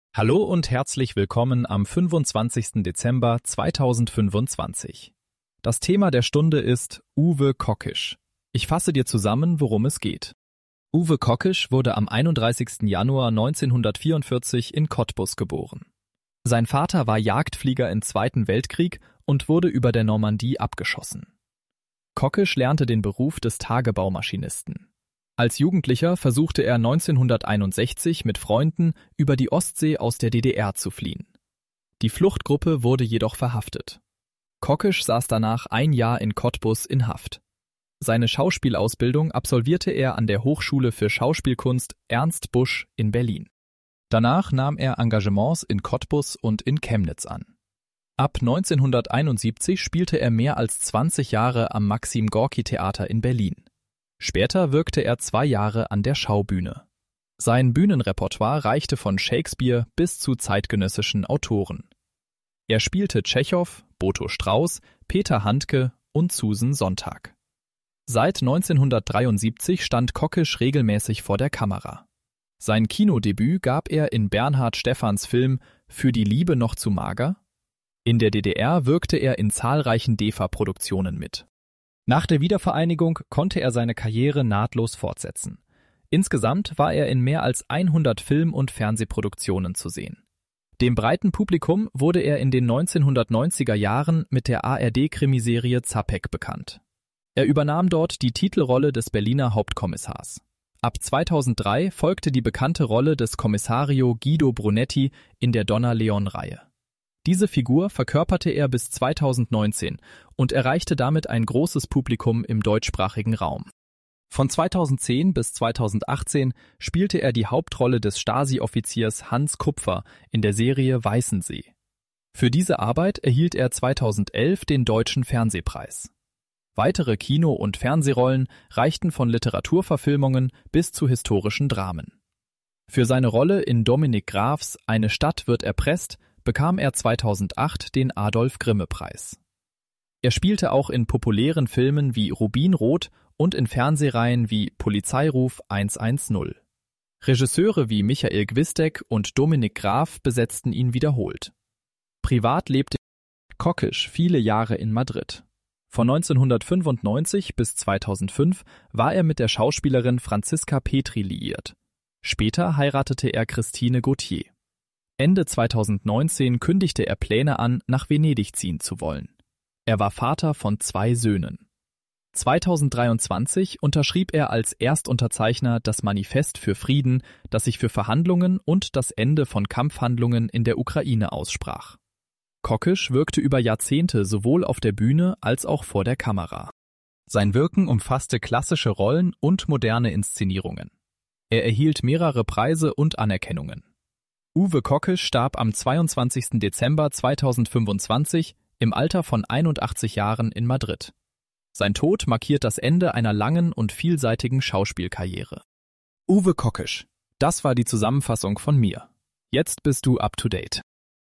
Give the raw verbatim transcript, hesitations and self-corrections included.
Hallo und herzlich willkommen am fünfundzwanzigsten Dezember zweitausendfünfundzwanzig. Das Thema der Stunde ist Uwe Kockisch. Ich fasse dir zusammen, worum es geht. Uwe Kockisch wurde am einunddreißigsten Januar neunzehnhundertvierundvierzig in Cottbus geboren. Sein Vater war Jagdflieger im Zweiten Weltkrieg und wurde über der Normandie abgeschossen. Kockisch lernte den Beruf des Tagebaumaschinisten. Als Jugendlicher versuchte er neunzehnhunderteinundsechzig mit Freunden über die Ostsee aus der D D R zu fliehen. Die Fluchtgruppe wurde jedoch verhaftet. Kockisch saß danach ein Jahr in Cottbus in Haft. Seine Schauspielausbildung absolvierte er an der Hochschule für Schauspielkunst Ernst Busch in Berlin. Danach nahm er Engagements in Cottbus und in Chemnitz an. Ab neunzehnhunderteinundsiebzig spielte er mehr als zwanzig Jahre am Maxim-Gorki-Theater in Berlin. Später wirkte er zwei Jahre an der Schaubühne. Sein Bühnenrepertoire reichte von Shakespeare bis zu zeitgenössischen Autoren. Er spielte Tschechow, Boto Strauß, Peter Handke und Susan Sontag. Seit neunzehnhundertdreiundsiebzig stand Kockisch regelmäßig vor der Kamera. Sein Kinodebüt gab er in Bernhard Stephans Film »Für die Liebe noch zu mager?«. In der D D R wirkte er in zahlreichen D E F A-Produktionen mit. Nach der Wiedervereinigung konnte er seine Karriere nahtlos fortsetzen. Insgesamt war er in mehr als hundert Film- und Fernsehproduktionen zu sehen. Dem breiten Publikum wurde er in den neunzehnhundertneunziger Jahren mit der A R D-Krimiserie Zapek bekannt. Er übernahm dort die Titelrolle des Berliner Hauptkommissars. Ab zweitausenddrei folgte die bekannte Rolle des Kommissario Guido Brunetti in der Donna-Leon-Reihe. Diese Figur verkörperte er bis zweitausendneunzehn und erreichte damit ein großes Publikum im deutschsprachigen Raum. Von zweitausendzehn bis zweitausendachtzehn spielte er die Hauptrolle des Stasi-Offiziers Hans Kupfer in der Serie Weißensee. Für diese Arbeit erhielt er zweitausendelf den Deutschen Fernsehpreis. Weitere Kino- und Fernsehrollen reichten von Literaturverfilmungen bis zu historischen Dramen. Für seine Rolle in Dominik Grafs Eine Stadt wird erpresst bekam er zweitausendacht den Adolf-Grimme-Preis. Er spielte auch in populären Filmen wie Rubinrot und in Fernsehreihen wie Polizeiruf hundertzehn. Regisseure wie Michael Gwisdek und Dominik Graf besetzten ihn wiederholt. Privat lebte Kockisch viele Jahre in Madrid. Von neunzehnhundertfünfundneunzig bis zweitausendfünf war er mit der Schauspielerin Franziska Petri liiert. Später heiratete er Christine Gauthier. Ende zweitausendneunzehn kündigte er Pläne an, nach Venedig ziehen zu wollen. Er war Vater von zwei Söhnen. zweitausenddreiundzwanzig unterschrieb er als Erstunterzeichner das Manifest für Frieden, das sich für Verhandlungen und das Ende von Kampfhandlungen in der Ukraine aussprach. Kockisch wirkte über Jahrzehnte sowohl auf der Bühne als auch vor der Kamera. Sein Wirken umfasste klassische Rollen und moderne Inszenierungen. Er erhielt mehrere Preise und Anerkennungen. Uwe Kockisch starb am zweiundzwanzigsten Dezember zweitausendfünfundzwanzig im Alter von einundachtzig Jahren in Madrid. Sein Tod markiert das Ende einer langen und vielseitigen Schauspielkarriere. Uwe Kockisch. Das war die Zusammenfassung von mir. Jetzt bist du up to date.